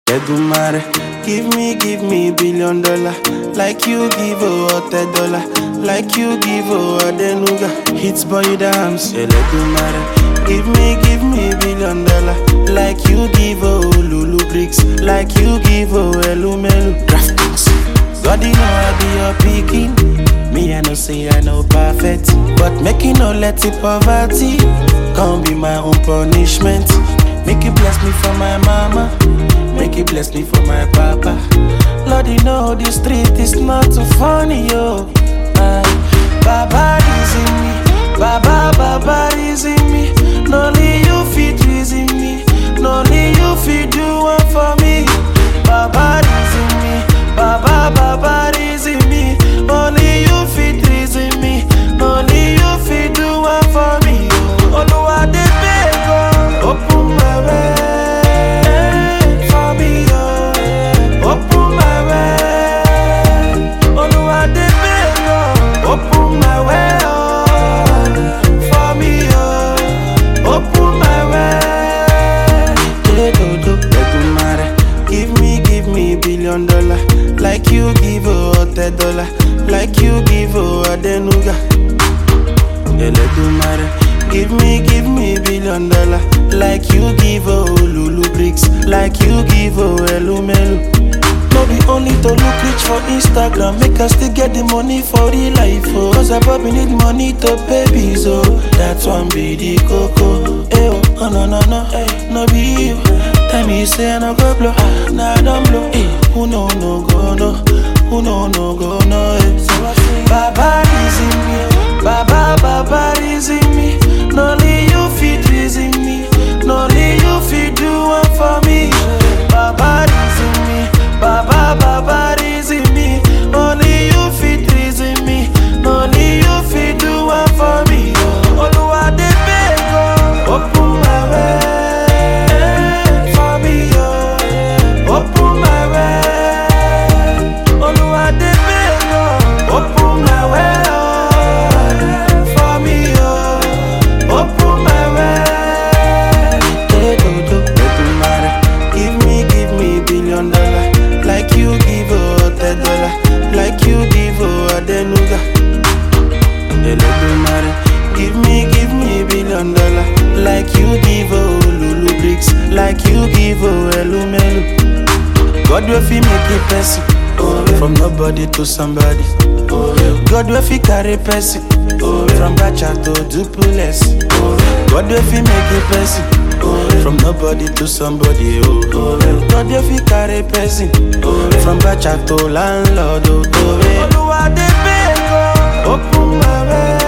Edumare, give me $1 billion. Like you give a $10, like you give a Denuga. Hits boy dams, Edumare, give me $1 billion. Like you give a Lulu bricks, like you give a Elumelu. DraftKings, God you know I be your picking. Me I know say I know perfect, but make you no let it poverty come be my own punishment. Make you bless me for my mama, make you bless me for my papa. Lord, you know the street is not too funny, yo. Baba is in me, Baba is in me. No only you fit reason me, no only you fit do one for me. Baba is in me, Baba is in me. Only you fit reason me, only you fit do one for me. Oluwa dey beg, open my way for me, open my way. Oluwa dey beg, open my way for me, open my way. Give me $1 billion. Like you give a $10, like you give a Denuga. Give me $1 billion. Like you give a Lulu bricks, like you give a Elumelu. No be only to look rich for Instagram, make us still get the money for real life, oh. Cause I probably need money to pay bills, oh. That one be the cocoa, eh, oh, no, hey, no be you. Tell me you say I no go blow, nah I don't blow, eh. Who no go no, who no go no, eh. Baba is in me, Baba is in me. No only you fit reason me, no only you fit do one for me. Baba is in me, Baba is in me. Only you fit reason me, only you fit do one for me. Oluwa dey beg, open my way for me, open my way. Oluwa dey beg, open my way for me, open my way. Give me $1 billion. Like you give a $10, like you give a Denuga. Give me $1 billion. Like you give a Lulu bricks, like you give a Elumelu. God will fi make it person, from nobody to somebody. God will fi carry person, from Bacha to Dupuless. God will fi make it person, from nobody to somebody, God will fi carry person, from Bacha to landlord, Oluwa dey beg, open my way.